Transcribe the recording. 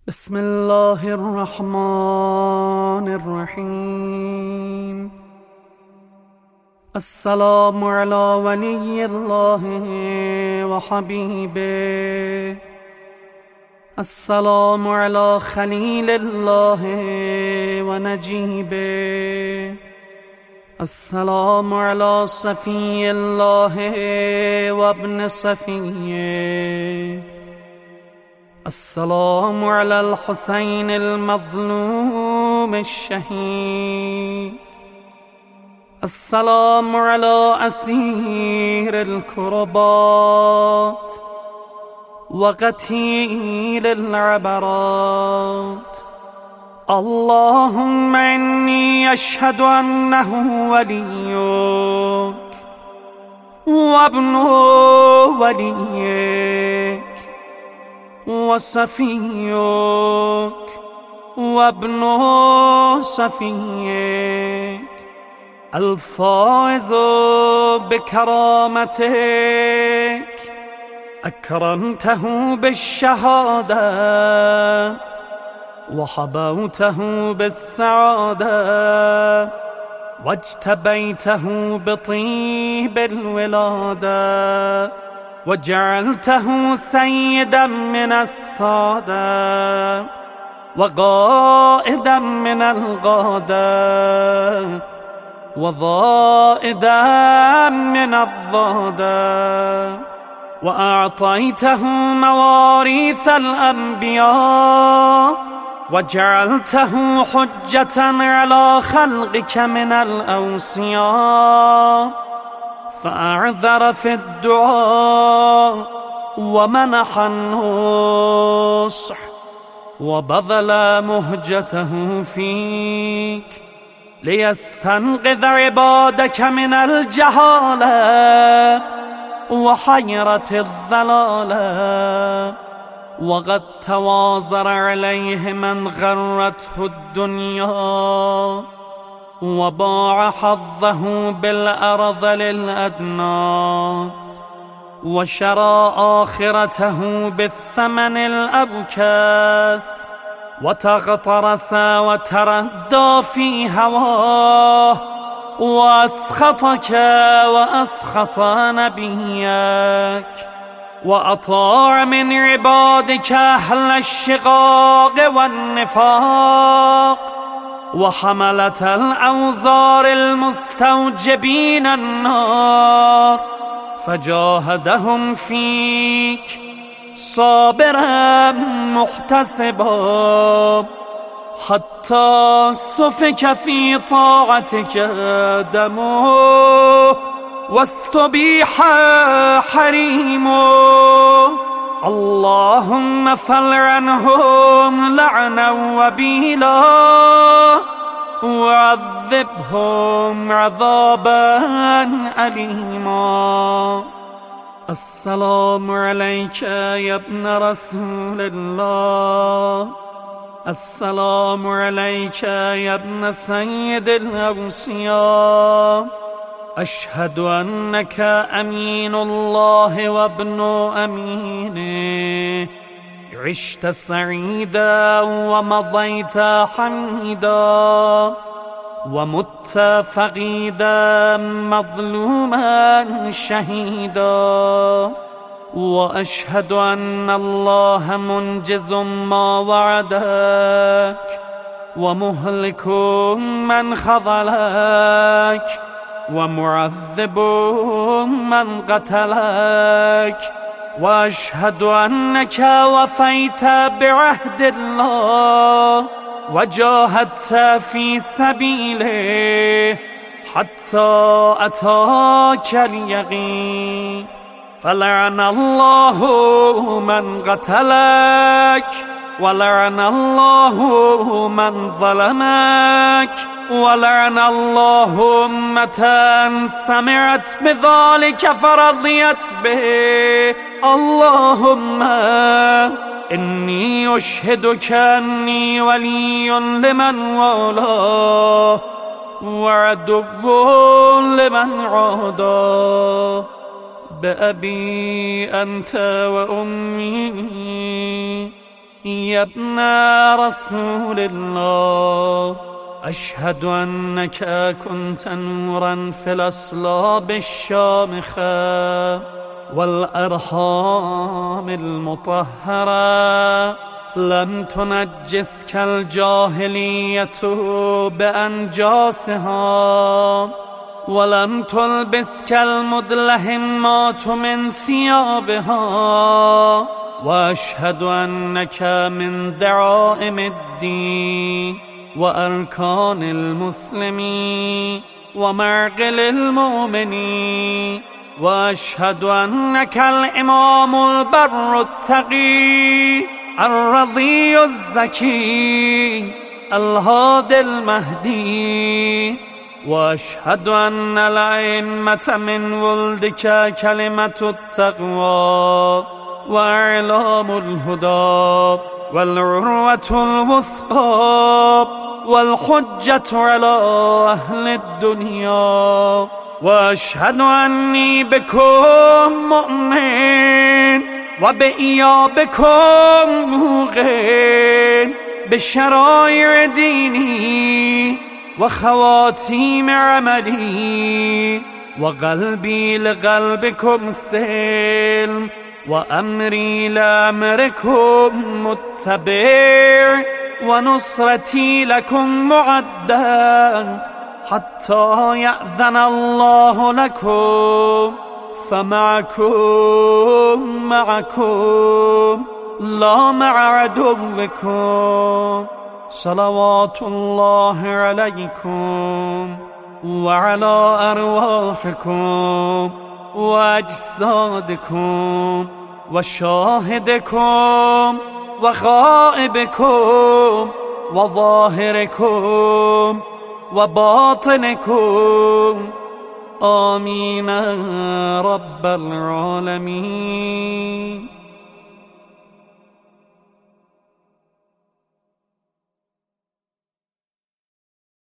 بسم الله الرحمن الرحیم. السلام علی ولی الله و حبیبه. السلام علی خلیل الله و نجیبه. السلام علی صفی الله و ابن صفیه. السلام على الحسين المظلوم الشهيد. السلام على أسير الكربات وقتيل العبرات. اللهم إني أشهد أنه وليك وابن وليك وصفيك وابن صفيك الفائز بكرامتك. أكرمته بالشهادة وحبوته بالسعادة واجتبيته بطيب الولادة وجعلته سيدا من السادة وقائدا من القادة وضائدا من الضادة. وأعطيته مواريث الأنبياء وجعلته حجة على خلقك من الأوصياء. فأعذر في الدعاء ومنح النصح وبذل مهجته فيك ليستنقذ عبادك من الجهالة وحيرة الضلالة. وقد تواظر عليه من غرته الدنيا وباع حظه بالأرذل الأدنى وشرى آخرته بالثمن الأبكس وتغطرس وتردى في هواه وأسخطك وأسخط نبيك وأطاع من عبادك أهل الشقاق والنفاق وحملة الأوزار المستوجبين النار. فجاهدهم فيك صابرا محتسبا حتى سفك في طاعتك دمه واستبيح حريمه. اللهم فلعنهم لعنا وبيلا وعذبهم عذابا أليما. السلام عليك يا ابن رسول الله. السلام عليك يا ابن سيد الأوصياء. أشهد أنك أمين الله وابن أمينه. عشت سعيدا ومضيت حميدا ومت فقيدا مظلوما شهيدا. وأشهد أن الله منجز ما وعدك ومهلك من خذلك ومعذب من قتلك. وأشهد أنك وفيت بعهد الله وجاهدت في سبيله حتى أتاك اليقين. فلعن الله من قتلك ولعن الله من ظلمك ولعن الله أمة سمعت بذلك فرضيت به. اللهم إني أشهدك أني ولي لمن والاه وعدو لمن عاداه. بأبي أنت وأمي يا ابن رسول الله أشهد أنك كنت نورا في الأصلاب الشامخة والأرحام المطهرة، لم تنجسك الجاهلية بأنجاسها، ولم تلبسك المدلهمات من ثيابها، وأشهد أنك من دعائم الدين وأركان المسلمين ومعقل المؤمنين، وأشهد أنك الإمام البر التقي الرضي الزكي الهادي المهدي، وأشهد أن الأئمة من ولدك كلمة التقوى وإعلام الهدى والعروة الوثقى والحجة على أهل الدنيا، وأشهد أني بكم مؤمن وبإيابكم موقن بشرائع ديني وخواتيم عملي، وقلبي لقلبكم سلم وأمري لأمركم متبع، ونصرتي لكم معدة حتى يأذن الله لكم، فمعكم لا مع عدوكم. صلوات الله عليكم وعلى أرواحكم وأجسادكم وشاهدكم وغائبكم وظاهركم وباطنكم، آمين رب العالمين.